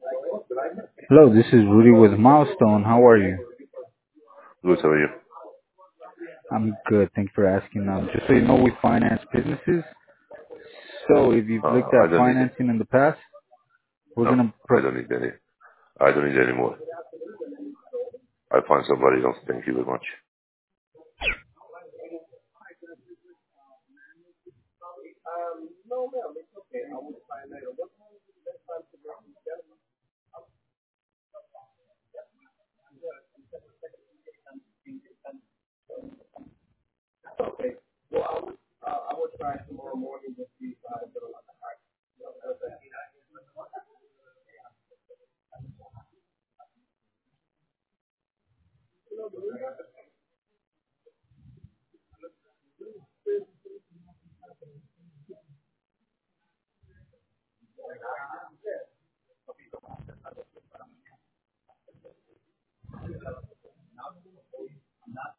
Hello, this is Rudy with Milestone. How are you? Good, how are you? I'm good. Thanks for asking. Just so you know, we finance businesses. So if you've looked I at don't need it. financing in the past, we're No, gonna I don't need any. I don't need any more. I find somebody else. Thank you very much.